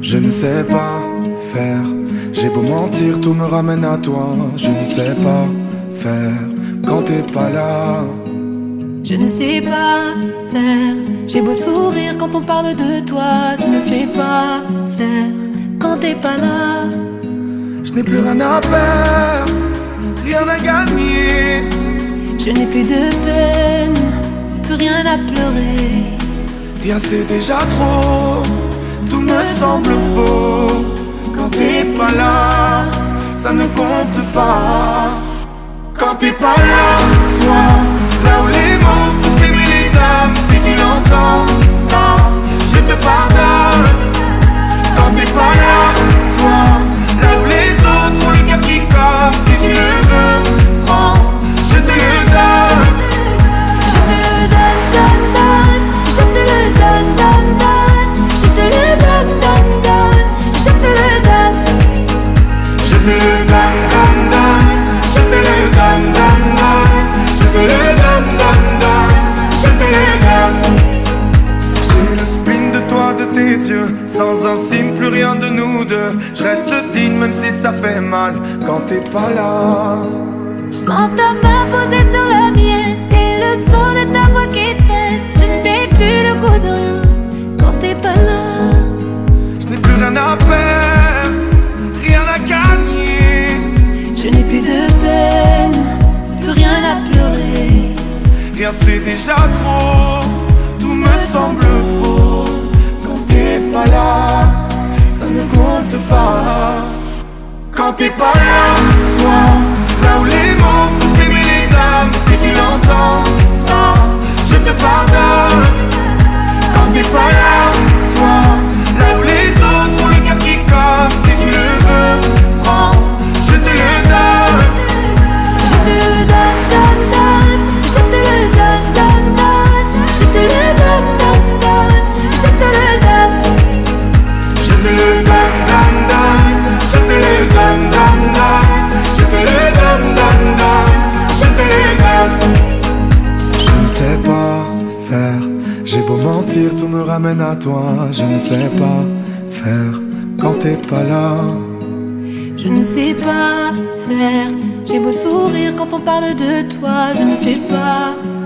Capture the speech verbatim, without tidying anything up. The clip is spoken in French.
Je ne sais pas faire. J'ai beau mentir, tout me ramène à toi. Je ne sais pas faire quand t'es pas là. Je ne sais pas faire. J'ai beau sourire quand on parle de toi. Je ne sais pas faire quand t'es pas là. Je n'ai plus rien à perdre, rien à gagner. Je n'ai plus de peine, plus rien à pleurer. Rien c'est déjà trop, tout me semble faux. Quand t'es pas là, ça ne compte pas. Quand t'es pas là, toi, là où les mots font s'aimer les âmes. Si tu l'entends, ça, je te pardonne. Quand t'es pas là, toi, là où les autres ont le cœur qui colle. Si tu le veux, prends, je te le donne. Je te le donne, donne, donne. Je te le donne, donne, donne. Je te le donne, donne, donne. Je te le donne. Je te le donne, donne, donne. Je te le donne, donne, donne. Je te le donne, donne, donne. Je te le donne. J'ai le spleen de toi, de tes yeux. Sans un signe, plus rien de nous deux. Je reste digne même si ça fait mal quand t'es pas là. Je sens ta main posée sur la mienne et le son de ta voix qui traîne. Je n'ai plus le goût de rien quand t'es pas là. Je n'ai plus rien à perdre, rien à gagner. Je n'ai plus de peine, plus rien à pleurer. Rien c'est déjà trop, tout me semble faux. Quand t'es pas là, ça ne compte pas. Quand t'es pas là, toi, là où les mots font s'aimer les âmes. Si tu l'entends, ça, je te pardonne. Quand t'es pas là, toi, là où les autres ont le cœur qui colle. Si tu le veux, prends, je te le donne. Je te le donne, donne, donne. Je te le donne, donne, donne. Je te le donne, donne, donne. Je te le donne. Je te le donne, donne, donne. Je te le donne, donne, donne. Je te le donne, donne, donne. Je te le donne. Je ne sais pas faire. J'ai beau mentir, tout me ramène à toi. Je ne sais pas faire quand t'es pas là. Je ne sais pas faire. J'ai beau sourire quand on parle de toi. Je ne sais pas